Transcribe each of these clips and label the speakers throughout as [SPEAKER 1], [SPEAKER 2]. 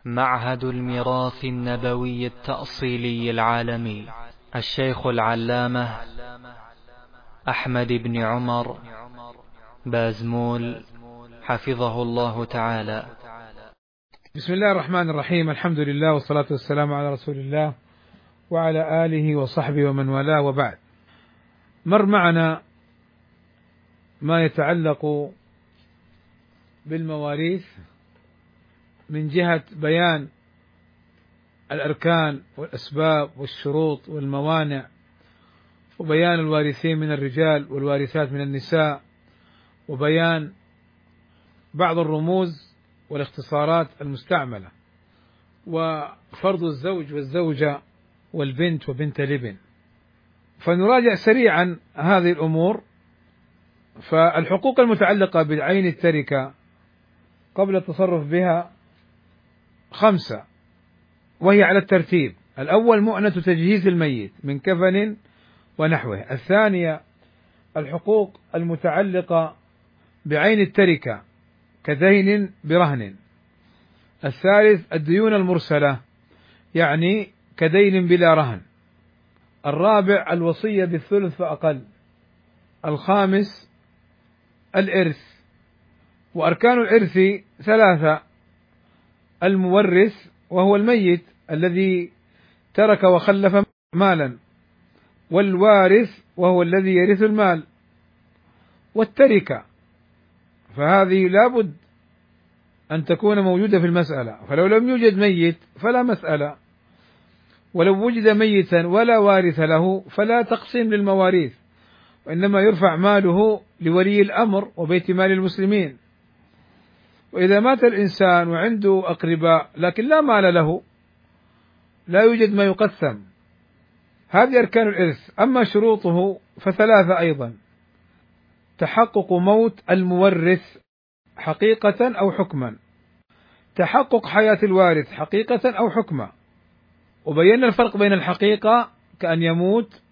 [SPEAKER 1] معهد الميراث النبوي التأصيلي العالمي، الشيخ العلامة أحمد بن عمر بازمول حفظه الله تعالى.
[SPEAKER 2] بسم الله الرحمن الرحيم. الحمد لله والصلاة والسلام على رسول الله وعلى آله وصحبه ومن والاه، وبعد. مر معنا ما يتعلق بالمواريث من جهة بيان الأركان والأسباب والشروط والموانع، وبيان الوارثين من الرجال والوارثات من النساء، وبيان بعض الرموز والاختصارات المستعملة، وفرض الزوج والزوجة والبنت وبنت الابن. فنراجع سريعا هذه الأمور. فالحقوق المتعلقة بعين التركة قبل التصرف بها 5، وهي على الترتيب: الأول مؤنة تجهيز الميت من كفن ونحوه. الثانية الحقوق المتعلقة بعين التركة كدين برهن. الثالث الديون المرسلة، يعني كدين بلا رهن. الرابع الوصية بالثلث فأقل. الخامس الإرث. وأركان الإرث 3: المورث وهو الميت الذي ترك وخلف مالا، والوارث وهو الذي يرث المال، والتركة، فهذه لابد أن تكون موجودة في المسألة، فلو لم يوجد ميت فلا مسألة، ولو وجد ميتا ولا وارث له فلا تقسيم للمواريث، وإنما يرفع ماله لولي الأمر وبيت مال المسلمين. وإذا مات الإنسان وعنده أقرباء لكن لا مال له، لا يوجد ما يقسم. هذه أركان الإرث. أما شروطه ف3 أيضا: تحقق موت المورث حقيقة أو حكما، تحقق حياة الوارث حقيقة أو حكما. وبينا الفرق بين الحقيقة كأن يموت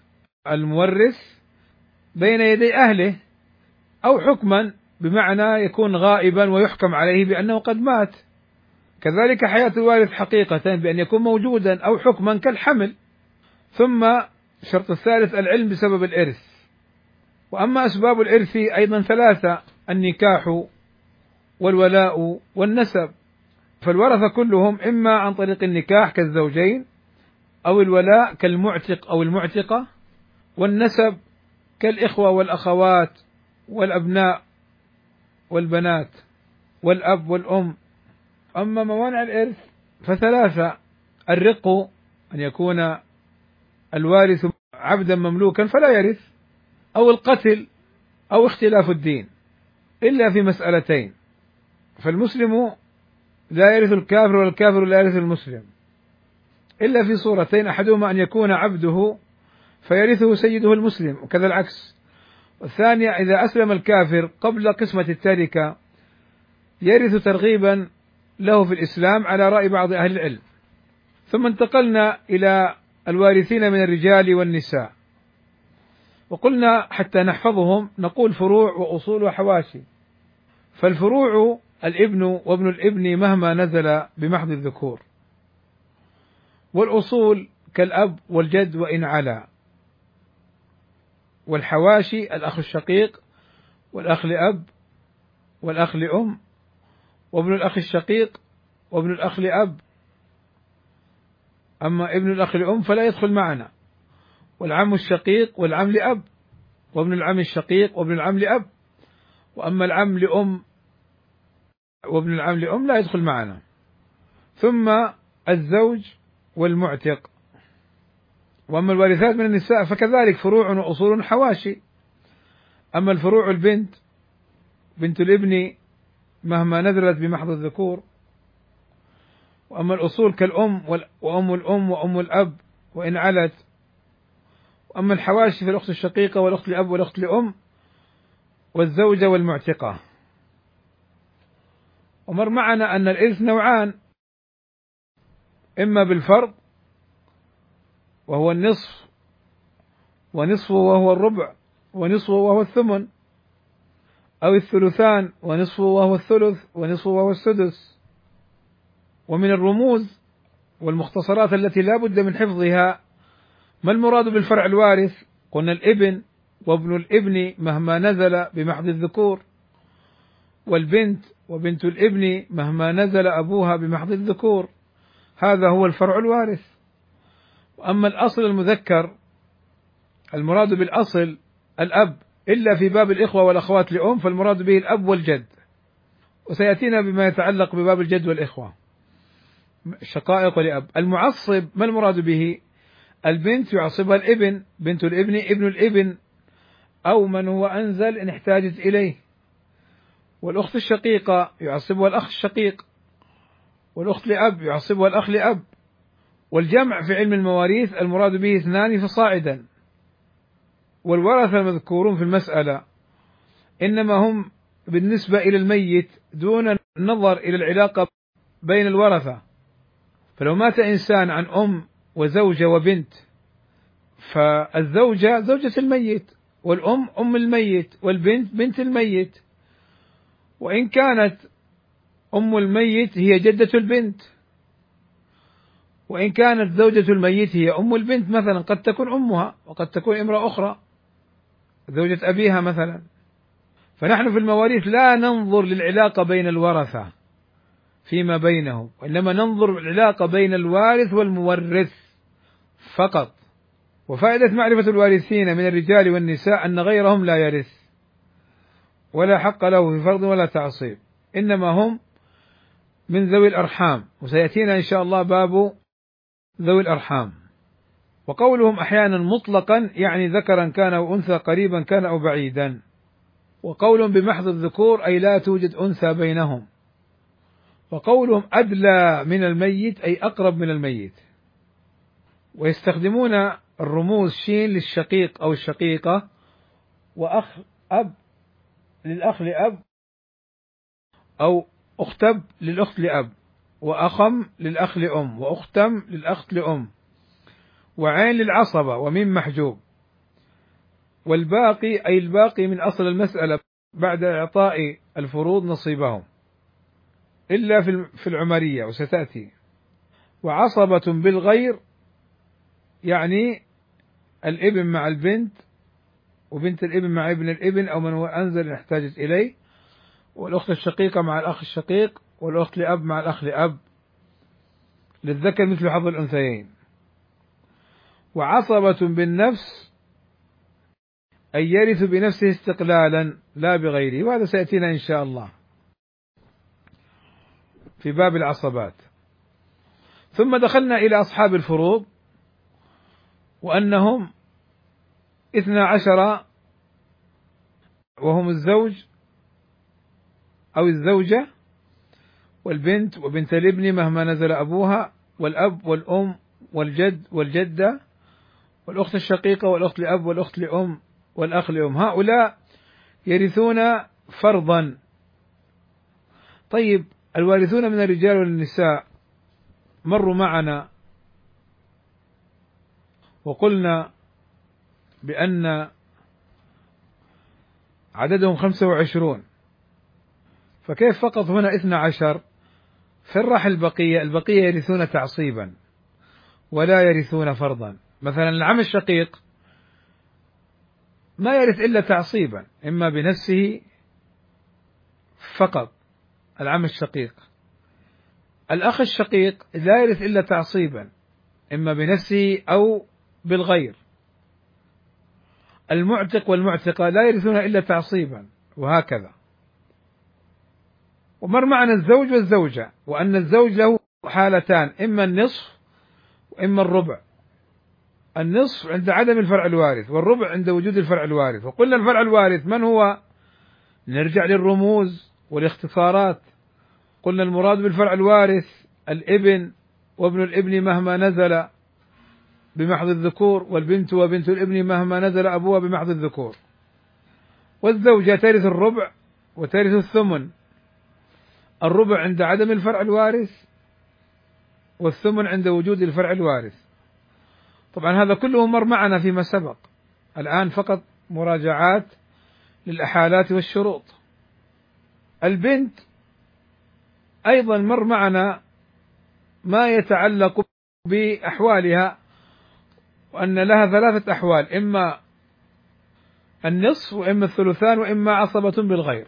[SPEAKER 2] المورث بين يدي أهله، أو حكما بمعنى يكون غائبا ويحكم عليه بأنه قد مات. كذلك حياة الوارث حقيقة بأن يكون موجودا، أو حكما كالحمل. ثم الشرط الثالث العلم بسبب الإرث. وأما أسباب الإرث أيضا 3: النكاح والولاء والنسب. فالورثة كلهم إما عن طريق النكاح كالزوجين، أو الولاء كالمعتق أو المعتقة، والنسب كالإخوة والأخوات والأبناء والبنات والأب والأم. أما موانع الإرث ف3: الرق، أن يكون الوارث عبدا مملوكا فلا يرث، أو القتل، أو اختلاف الدين، إلا في مسألتين: فالمسلم لا يرث الكافر، والكافر لا يرث المسلم، إلا في صورتين: أحدهما أن يكون عبده فيرثه سيده المسلم، وكذا العكس. والثانية إذا أسلم الكافر قبل قسمة التركة يرث ترغيبا له في الإسلام على رأي بعض أهل العلم. ثم انتقلنا إلى الوارثين من الرجال والنساء، وقلنا حتى نحفظهم نقول فروع وأصول وحواشي. فالفروع الابن وابن الابن مهما نزل بمحض الذكور، والأصول كالأب والجد وإن علا، والحواشي الأخ الشقيق والأخ لأب والأخ لأم، وابن الأخ الشقيق وابن الأخ لأب. أما ابن الأخ لأم فلا يدخل معنا، والعم الشقيق والعم لأب، وابن العم الشقيق وابن العم لأب. وأما العم لأم وابن العم لأم لا يدخل معنا. ثم الزوج والمعتق. وأما الوارثات من النساء فكذلك فروع وأصول حواشي. أما الفروع البنت، بنت الابن مهما نزلت بمحض الذكور. وأما الأصول كالأم وأم الأم وأم الأب وإن علت. وأما الحواشي فالأخت الشقيقة والأخت لأب والأخت لأم والزوجة والمعتقة. ومر معنا أن الإرث نوعان: إما بالفرض وهو النصف، ونصفه وهو الربع، ونصفه وهو الثمن، أو الثلثان ونصفه وهو الثلث، ونصفه وهو السدس. ومن الرموز والمختصرات التي لا بد من حفظها ما المراد بالفرع الوارث؟ قلنا الابن وابن الابن مهما نزل بمحض الذكور، والبنت وبنت الابن مهما نزل أبوها بمحض الذكور، هذا هو الفرع الوارث. وأما الأصل المذكر المراد بالأصل الأب، إلا في باب الإخوة والأخوات لأم فالمراد به الأب والجد، وسيأتينا بما يتعلق بباب الجد والإخوة الشقائق ولأب. المعصب ما المراد به؟ البنت يعصبها الابن، بنت الابن، ابن الابن، أو من هو أنزل إن احتاجت إليه. والأخت الشقيقة يعصبها الأخ الشقيق، والأخت لأب يعصبها الأخ لأب. والجمع في علم المواريث المراد به 2 فصاعدا. والورثة المذكورون في المسألة إنما هم بالنسبة إلى الميت دون النظر إلى العلاقة بين الورثة. فلو مات إنسان عن أم وزوجة وبنت، فالزوجة زوجة الميت، والأم أم الميت، والبنت بنت الميت، وإن كانت أم الميت هي جدة البنت، وإن كانت زوجة الميت هي أم البنت مثلا، قد تكون أمها وقد تكون امرأة أخرى زوجة أبيها مثلا. فنحن في المواريث لا ننظر للعلاقة بين الورثة فيما بينهم، وإنما ننظر للعلاقة بين الوارث والمورث فقط. وفائدة معرفة الوارثين من الرجال والنساء أن غيرهم لا يرث ولا حق له في فرض ولا تعصيب، إنما هم من ذوي الأرحام، وسيأتينا إن شاء الله باب ذوي الأرحام. وقولهم أحيانا مطلقا يعني ذكرا كان أو أنثى، قريبا كان أو بعيدا. وقولهم بمحض الذكور أي لا توجد أنثى بينهم. وقولهم أدلى من الميت أي أقرب من الميت. ويستخدمون الرموز شين للشقيق أو الشقيقة، وأخ أب للأخ لأب، أو أختب للأخت لأب، وأخم للأخ لأم، وأختم للأخت لأم، وعين للعصبة، ومن محجوب. والباقي أي الباقي من أصل المسألة بعد إعطاء الفروض نصيبهم، إلا في العمرية وستأتي. وعصبة بالغير يعني الابن مع البنت، وبنت الابن مع ابن الابن أو من هو أنزل إن احتاجت إليه، والأخت الشقيقة مع الأخ الشقيق، والأخت لأب مع الأخ لأب، للذكر مثل حظ الأنثيين. وعصبة بالنفس أي يرث بنفسه استقلالا لا بغيره، وهذا سيأتينا إن شاء الله في باب العصبات. ثم دخلنا إلى أصحاب الفروض، وأنهم 12، وهم الزوج أو الزوجة، والبنت وبنت الابن مهما نزل أبوها، والأب والأم والجد والجدة، والأخت الشقيقة والأخت لأب والأخت لأم والأخ لأم. هؤلاء يرثون فرضا. طيب الوارثون من الرجال والنساء مروا معنا وقلنا بأن عددهم 25، فكيف فقط هنا 12؟ فرح البقية يرثون تعصيبا ولا يرثون فرضا. مثلا العم الشقيق ما يرث إلا تعصيبا، إما بنفسه فقط العم الشقيق. الأخ الشقيق لا يرث إلا تعصيبا، إما بنفسه أو بالغير. المعتق والمعتقة لا يرثون إلا تعصيبا، وهكذا. ومر معنا الزوج والزوجة، وأن الزوج له حالتان، إما النصف وإما الربع. النصف عند عدم الفرع الوارث، والربع عند وجود الفرع الوارث. وقلنا الفرع الوارث من هو؟ نرجع للرموز والاختصارات. قلنا المراد بالفرع الوارث الابن وابن الابن مهما نزل بمحض الذكور، والبنت وبنت الابن مهما نزل أبوها بمحض الذكور. والزوجة ترث الربع وترث الثمن، الربع عند عدم الفرع الوارث، والثمن عند وجود الفرع الوارث. طبعا هذا كله مر معنا فيما سبق، الآن فقط مراجعات للأحالات والشروط. البنت أيضا مر معنا ما يتعلق بأحوالها، وأن لها ثلاثة أحوال: إما النصف، وإما الثلثان، وإما عصبة بالغير.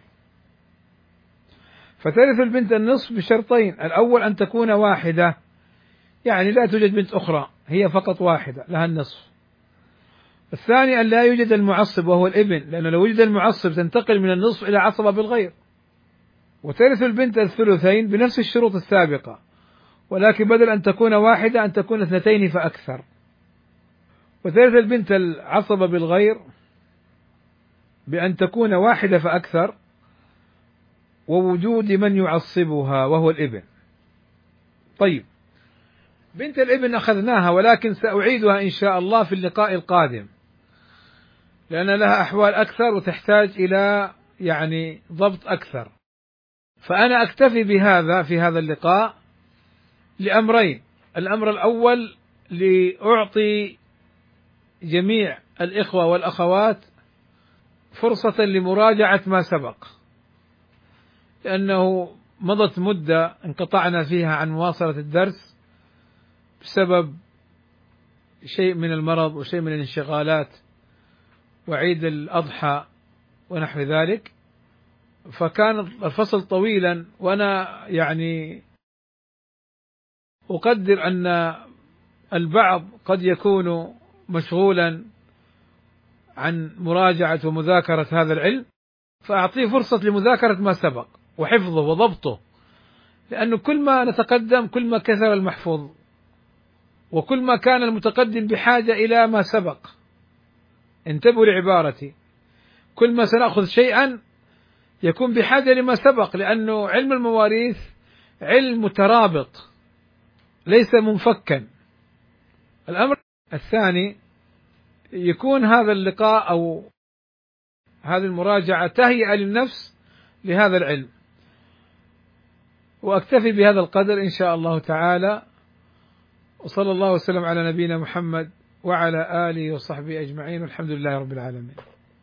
[SPEAKER 2] فترث البنت النصف بشرطين: الأول أن تكون واحدة، يعني لا توجد بنت أخرى، هي فقط واحدة لها النصف. الثاني أن لا يوجد المعصب وهو الابن، لأنه لو وجد المعصب تنتقل من النصف إلى عصبة بالغير. وترث البنت الثلثين بنفس الشروط السابقة، ولكن بدل أن تكون واحدة أن تكون اثنتين فأكثر. وترث البنت العصبة بالغير بأن تكون واحدة فأكثر، ووجود من يعصبها وهو الابن. طيب، بنت الابن أخذناها، ولكن سأعيدها إن شاء الله في اللقاء القادم، لأن لها أحوال أكثر وتحتاج إلى ضبط أكثر. فأنا أكتفي بهذا في هذا اللقاء لأمرين: الأمر الأول لأعطي جميع الإخوة والأخوات فرصة لمراجعة ما سبق، لأنه مضت مدة انقطعنا فيها عن مواصلة الدرس بسبب شيء من المرض وشيء من الانشغالات وعيد الأضحى ونحو ذلك، فكان الفصل طويلا، وأنا أقدر أن البعض قد يكون مشغولا عن مراجعة ومذاكرة هذا العلم، فأعطيه فرصة لمذاكرة ما سبق وحفظه وضبطه، لأنه كل ما نتقدم كل ما كثر المحفوظ، وكل ما كان المتقدم بحاجة إلى ما سبق. انتبهوا لعبارتي: كل ما سنأخذ شيئا يكون بحاجة لما سبق، لأنه علم المواريث علم مترابط ليس منفكا. الأمر الثاني: يكون هذا اللقاء أو هذه المراجعة تهيئة للنفس لهذا العلم. وأكتفي بهذا القدر إن شاء الله تعالى، وصلى الله وسلم على نبينا محمد وعلى آله وصحبه أجمعين، والحمد لله رب العالمين.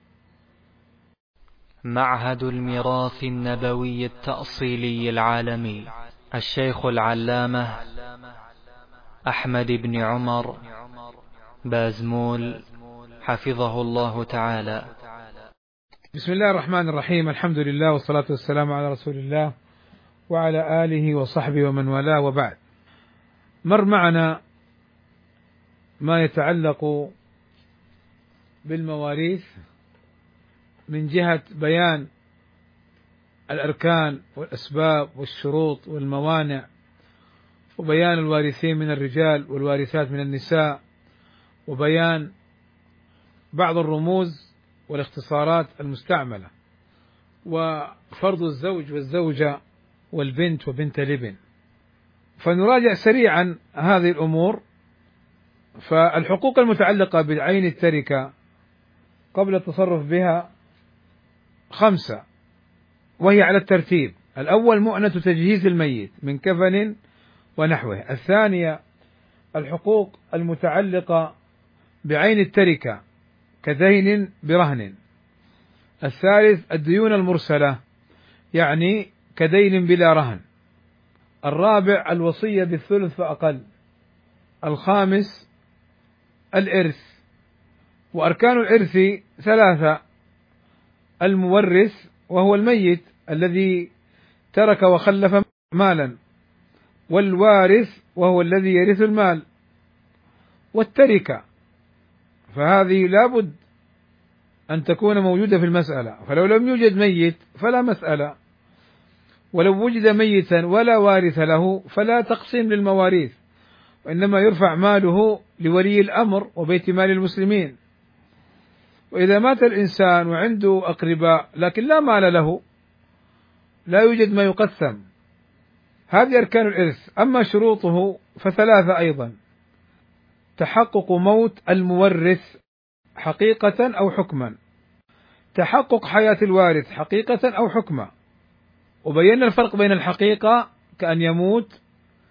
[SPEAKER 1] معهد الميراث النبوي التأصيلي العالمي، الشيخ العلامة أحمد بن عمر بازمول حفظه الله تعالى.
[SPEAKER 2] بسم الله الرحمن الرحيم، الحمد لله والصلاة والسلام على رسول الله وعلى آله وصحبه ومن والاه، وبعد. مر معنا ما يتعلق بالمواريث من جهة بيان الأركان والأسباب والشروط والموانع، وبيان الوارثين من الرجال والوارثات من النساء، وبيان بعض الرموز والاختصارات المستعملة، وفرض الزوج والزوجة والبنت وبنت الابن. فنراجع سريعا هذه الأمور. فالحقوق المتعلقة بعين التركة قبل التصرف بها 5، وهي على الترتيب: الأول مؤنة تجهيز الميت من كفن ونحوه. الثانية الحقوق المتعلقة بعين التركة كدين برهن. الثالث الديون المرسلة، يعني كدين بلا رهن. الرابع الوصية بالثلث فأقل. الخامس الإرث. وأركان الإرث 3: المورث وهو الميت الذي ترك وخلف مالا، والوارث وهو الذي يرث المال، والتركة، فهذه لابد أن تكون موجودة في المسألة، فلو لم يوجد ميت فلا مسألة، ولو وجد ميتا ولا وارث له فلا تقسيم للمواريث، وإنما يرفع ماله لولي الأمر وبيت مال المسلمين. وإذا مات الإنسان وعنده أقرباء لكن لا مال له لا يوجد ما يقسم. هذه أركان الإرث. أما شروطه ف3 أيضا: تحقق موت المورث حقيقة أو حكما، تحقق حياة الوارث حقيقة أو حكما. وبينا الفرق بين الحقيقة كأن يموت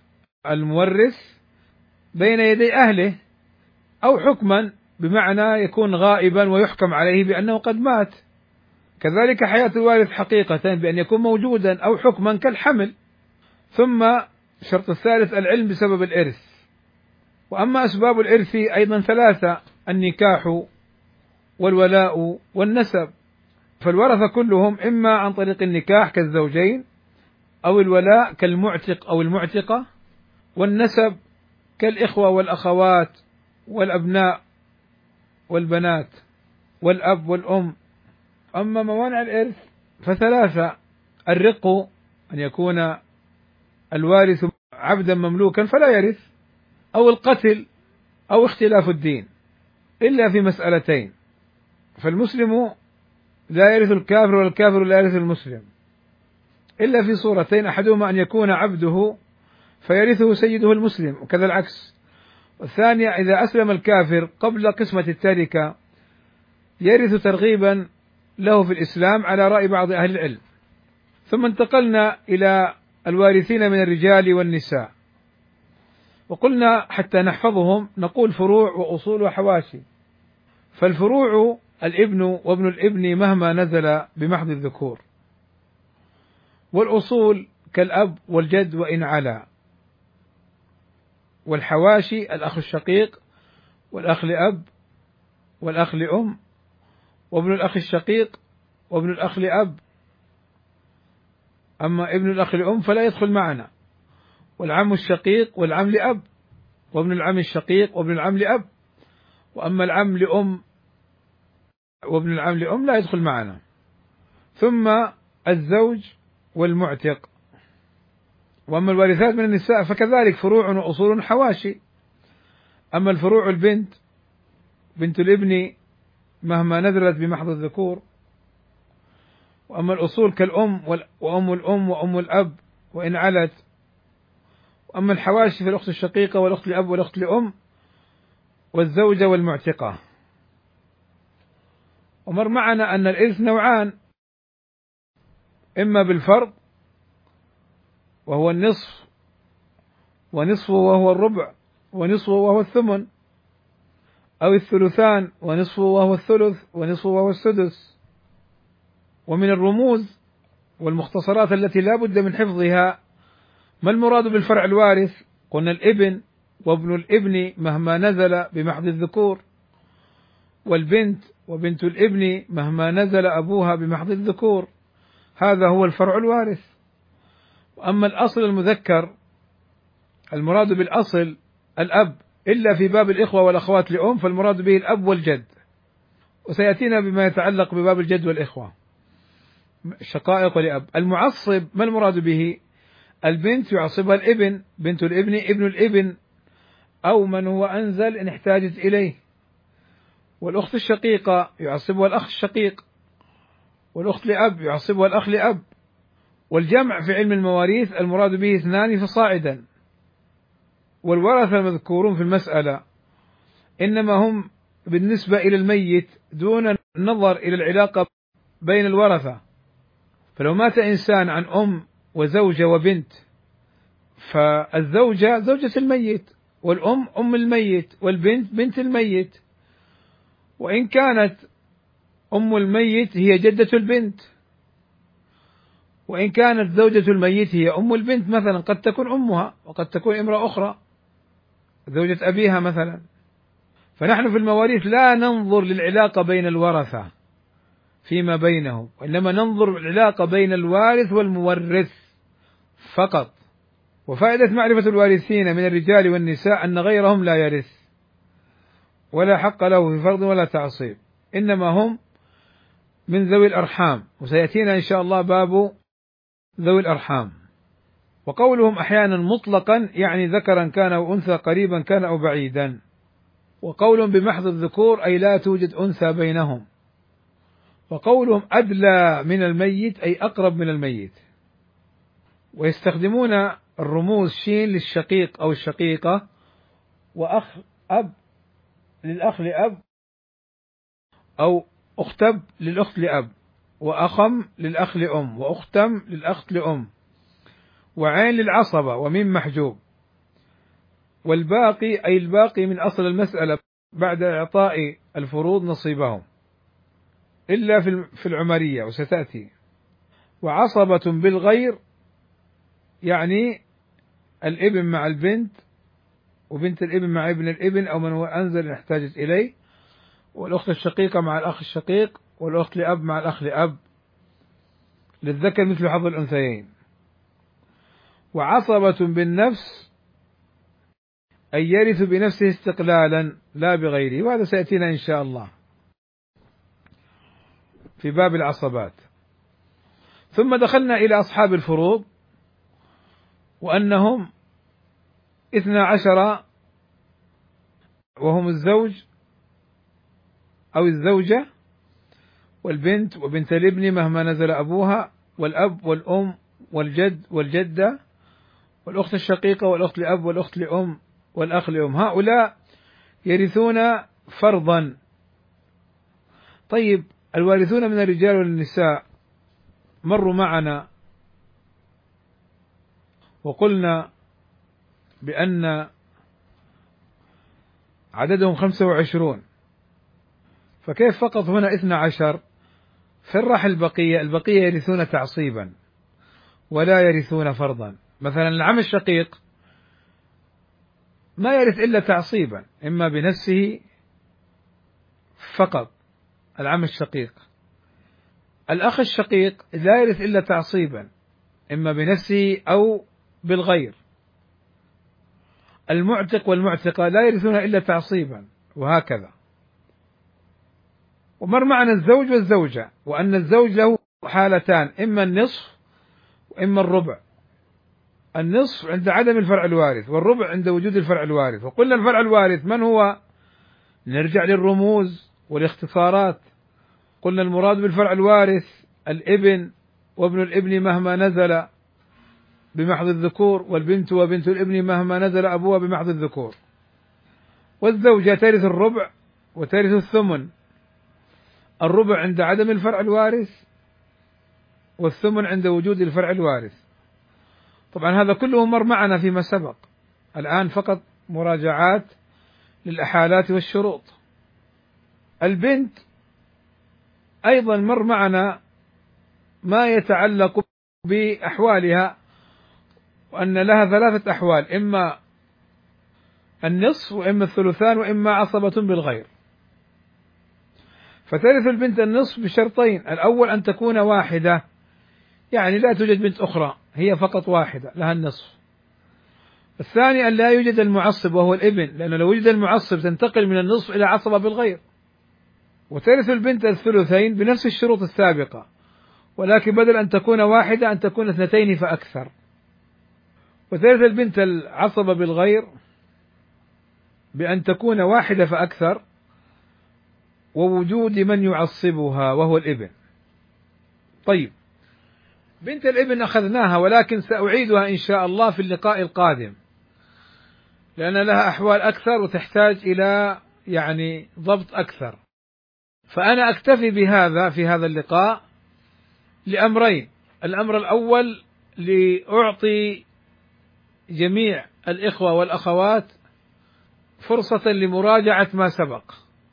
[SPEAKER 2] المورث بين يدي أهله، أو حكما بمعنى يكون غائبا ويحكم عليه بأنه قد مات. كذلك حياة الوارث حقيقة بأن يكون موجودا، أو حكما كالحمل. ثم الشرط الثالث العلم بسبب الإرث. وأما أسباب الإرث أيضا ثلاثة: النكاح والولاء والنسب. فالورثة كلهم إما عن طريق النكاح كالزوجين، أو الولاء كالمعتق أو المعتقة، والنسب كالإخوة والأخوات والأبناء والبنات والأب والأم. أما موانع الإرث فثلاثة: الرق، أن يكون الوارث عبدا مملوكا فلا يرث، أو القتل، أو اختلاف الدين، إلا في مسألتين: فالمسلم لا يرث الكافر والكافر لا يرث المسلم، إلا في صورتين: أحدهما أن يكون عبده فيرثه سيده المسلم، وكذا العكس. والثانية إذا أسلم الكافر قبل قسمة التركة يرث ترغيبا له في الإسلام على رأي بعض أهل العلم. ثم انتقلنا إلى الوارثين من الرجال والنساء، وقلنا حتى نحفظهم نقول فروع وأصول وحواشي. فالفروع الابن وابن الابن مهما نزل بمحض الذكور، والأصول كالأب والجد وإن علا، والحواشي الأخ الشقيق والأخ لأب والأخ لأم وابن الأخ الشقيق وابن الأخ لأب. أما ابن الأخ لأم فلا يدخل معنا، والعم الشقيق والعم لأب وابن العم الشقيق وابن العم لأب. وأما العم لأم وابن العم لأم لا يدخل معنا. ثم الزوج والمعتق. وأما الوارثات من النساء فكذلك فروع وأصول حواشي. أما الفروع البنت، بنت الابن مهما نزلت بمحض الذكور. وأما الأصول كالأم وأم الأم وأم الأب وإن علت. وأما الحواشي في الأخت الشقيقة والأخت لأب والأخت لأم والزوجة والمعتقة. ومر معنا أن الإرث نوعان: إما بالفرض وهو النصف، ونصفه وهو الربع، ونصفه وهو الثمن، أو الثلثان ونصفه وهو الثلث، ونصفه وهو السدس. ومن الرموز والمختصرات التي لا بد من حفظها: ما المراد بالفرع الوارث؟ قلنا الابن وابن الابن مهما نزل بمحض الذكور، والبنت وبنت الابن مهما نزل أبوها بمحض الذكور، هذا هو الفرع الوارث. وأما الأصل المذكر المراد بالأصل الأب، إلا في باب الإخوة والأخوات لأم فالمراد به الأب والجد، وسيأتينا بما يتعلق بباب الجد والإخوة الشقائق ولأب. المعصب ما المراد به؟ البنت يعصبها الابن، بنت الابن، ابن الابن، أو من هو أنزل إن احتاجت إليه. والأخت الشقيقة يعصبها الأخ الشقيق، والأخت لأب يعصبها الأخ لأب. والجمع في علم المواريث المراد به 2 فصاعدا. والورثة المذكورون في المسألة إنما هم بالنسبة إلى الميت دون النظر إلى العلاقة بين الورثة. فلو مات إنسان عن أم وزوجة وبنت، فالزوجة زوجة الميت، والأم أم الميت، والبنت بنت الميت. وإن كانت أم الميت هي جدة البنت، وإن كانت زوجة الميت هي أم البنت مثلا، قد تكون أمها وقد تكون امرأة أخرى زوجة أبيها مثلا. فنحن في المواريث لا ننظر للعلاقة بين الورثة فيما بينهم، وإنما ننظر العلاقة بين الوارث والمورث فقط. وفائدة معرفة الوارثين من الرجال والنساء أن غيرهم لا يرث ولا حق له في فرض ولا تعصيب، إنما هم من ذوي الأرحام، وسيأتينا إن شاء الله باب ذوي الأرحام. وقولهم أحيانا مطلقا يعني ذكرا كان أو أنثى، قريبا كان أو بعيدا. وقولهم بمحض الذكور أي لا توجد أنثى بينهم. وقولهم أدلى من الميت أي أقرب من الميت. ويستخدمون الرموز شين للشقيق أو الشقيقة، وأخ أب للأخ لأب، أو أختب للأخت لأب، وأخم للأخ لأم، وأختم للأخت لأم، وعين للعصبة، وميم محجوب. والباقي أي الباقي من أصل المسألة بعد إعطاء الفروض نصيبهم، إلا في العمرية وستأتي. وعصبة بالغير يعني الابن مع البنت، وبنت الابن مع ابن الابن أو من هو أنزل إن احتاجت إليه، والأخت الشقيقة مع الأخ الشقيق، والأخت لأب مع الأخ لأب، للذكر مثل حظ الأنثيين. وعصبة بالنفس أن يرث بنفسه استقلالا لا بغيره، وهذا سيأتينا إن شاء الله في باب العصبات. ثم دخلنا إلى أصحاب الفروض، وأنهم 12، وهم الزوج أو الزوجة والبنت وبنت الابن مهما نزل أبوها، والأب والأم والجد والجدة، والأخت الشقيقة والأخت لأب والأخت لأم والأخ لأم. هؤلاء يرثون فرضا. طيب، الوارثون من الرجال والنساء مروا معنا وقلنا بأن عددهم 25، فكيف فقط هنا 12؟ فرح البقية يرثون تعصيبا ولا يرثون فرضا. مثلا العم الشقيق ما يرث إلا تعصيبا، إما بنفسه فقط العم الشقيق. الأخ الشقيق لا يرث إلا تعصيبا، إما بنفسه أو بالغير. المعتق والمعتقة لا يرثون إلا تعصيبا، وهكذا. ومر معنا الزوج والزوجة، وأن الزوج له حالتان، إما النصف وإما الربع. النصف عند عدم الفرع الوارث، والربع عند وجود الفرع الوارث. وقلنا الفرع الوارث من هو؟ نرجع للرموز والاختصارات. قلنا المراد بالفرع الوارث الابن وابن الابن مهما نزل بمحض الذكور، والبنت وبنت الابن مهما نزل أبوها بمحض الذكور. والزوجة ترث الربع وترث الثمن، الربع عند عدم الفرع الوارث، والثمن عند وجود الفرع الوارث. طبعا هذا كله مر معنا فيما سبق، الآن فقط مراجعات للأحالات والشروط. البنت أيضا مر معنا ما يتعلق بأحوالها، وأن لها 3 أحوال، إما النصف وإما الثلثان وإما عصبة بالغير. فترث البنت النصف بشرطين: الأول أن تكون واحدة، يعني لا توجد بنت أخرى، هي فقط واحدة لها النصف. الثاني أن لا يوجد المعصب وهو الابن، لأنه لو وجد المعصب تنتقل من النصف إلى عصبة بالغير. وترث البنت الثلثين بنفس الشروط السابقة، ولكن بدل أن تكون واحدة أن تكون 2 فأكثر. وترث البنت العصبة بالغير بأن تكون واحدة فأكثر، ووجود من يعصبها وهو الابن. طيب، بنت الابن أخذناها، ولكن سأعيدها إن شاء الله في اللقاء القادم، لأن لها أحوال أكثر وتحتاج إلى ضبط أكثر. فأنا أكتفي بهذا في هذا اللقاء لأمرين: الأمر الأول لأعطي جميع الإخوة والأخوات فرصة لمراجعة ما سبق،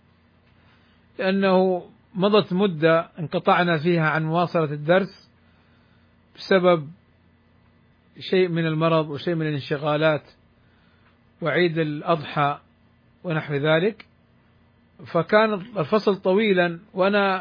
[SPEAKER 2] لأنه مضت مدة انقطعنا فيها عن مواصلة الدرس بسبب شيء من المرض وشيء من الانشغالات وعيد الأضحى ونحو ذلك، فكان الفصل طويلا، وأنا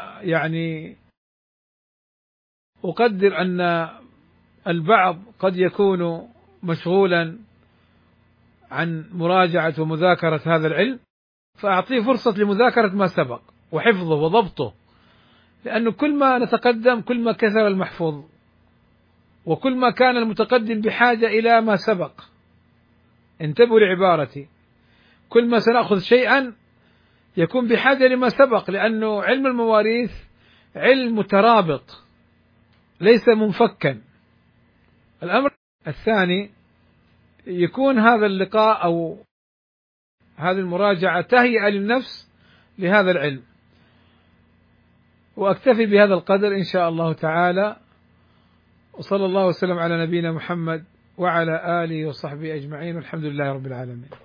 [SPEAKER 2] أقدر أن البعض قد يكون مشغولا عن مراجعة ومذاكرة هذا العلم، فأعطيه فرصة لمذاكرة ما سبق وحفظه وضبطه، لأنه كل ما نتقدم كل ما كثر المحفوظ، وكل ما كان المتقدم بحاجة إلى ما سبق. انتبهوا لعبارتي، كل ما سنأخذ شيئا يكون بحاجة لما سبق، لأنه علم المواريث علم مترابط ليس منفكا. الأمر الثاني يكون هذا اللقاء أو هذه المراجعة تهيئة للنفس لهذا العلم. وأكتفي بهذا القدر إن شاء الله تعالى، وصلى الله وسلم على نبينا محمد وعلى آله وصحبه أجمعين، والحمد لله رب العالمين.